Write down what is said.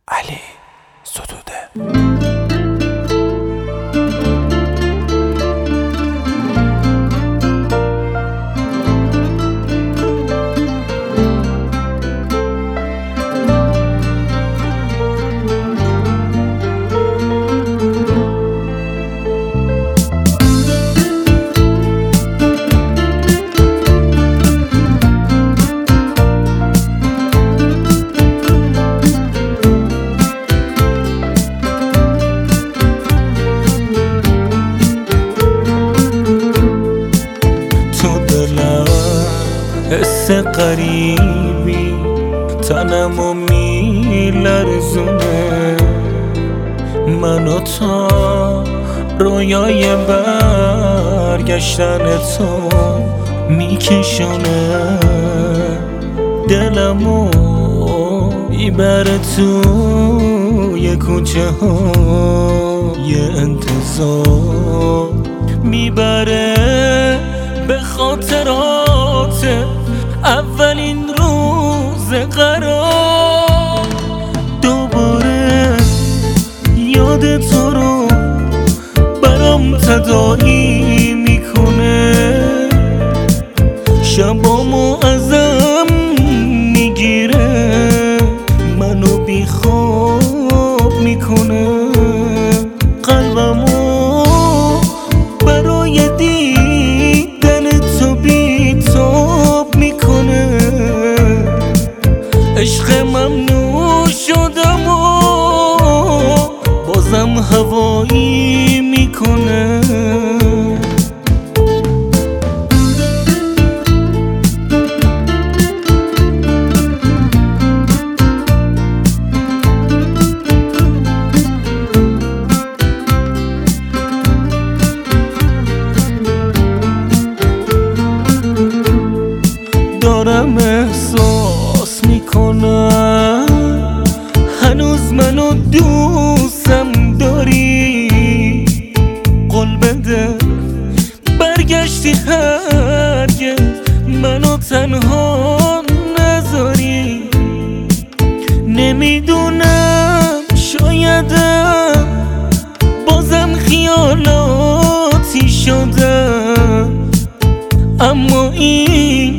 علی ستوده. حس قریبی تنمو میلرزونه، منو تا رویای برگشتن تو میکشونه، دلمو میبره توی کوچه های انتظار، میبره به خاطرات اولین روز قرار. دوباره یاد تو رو برام تداعی میکنه، شبامو ازم میگیره، منو بی خواب میکنه، قلبمو برای دیدن تو بی تاب میکنه، عشق ممنوع شدم و بازم هوایی میکنه. دارم احساس میکنم هنوز منو دوستم داری، قول بده برگشتی هرگز منو تنها نذاری. نمیدونم شایدم بازم خیالاتی شدم، اما این